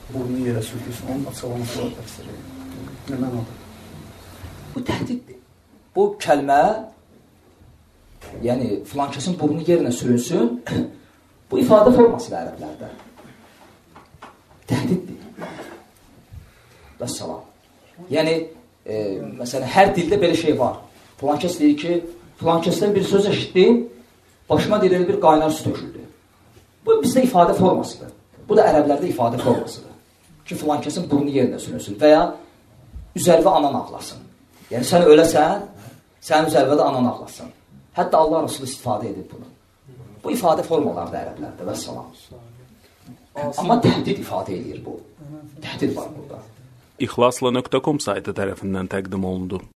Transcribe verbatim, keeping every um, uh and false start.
burnu yerə sürtürsün, onun açıqlaması var təqsiri. Nə mənadır? Bu təhdiddir. Bu kəlmə, yəni filan kəsin burnu yerinə sürünsün, bu ifadə formasıdır ərəblərdə. Təhdiddir. Və salam. Yəni, e, məsələn, hər dildə belə şey var. Filan kəs deyir ki, filan kəsdən bir söz eşitdim, başıma deyir, bir qaynar su töküldü. Bu bizdə ifadə formasıdır. Bu da ərəblərdə ifadə formasıdır. Ki, filan kəsin burnu yerinə sürünsün və ya üzərvə anan ağlasın. Yəni, sən öləsən, sənin üzərvədə anan ağlasın. Hətta Allah Rasulü istifadə edib bunu. Bu ifadə formalardır ərəblərdə və salam. Amma təhdid ifadə edir bu. Təhdid var burada. İxlasla nöqtə com saytı tərəfindən təqdim olundu.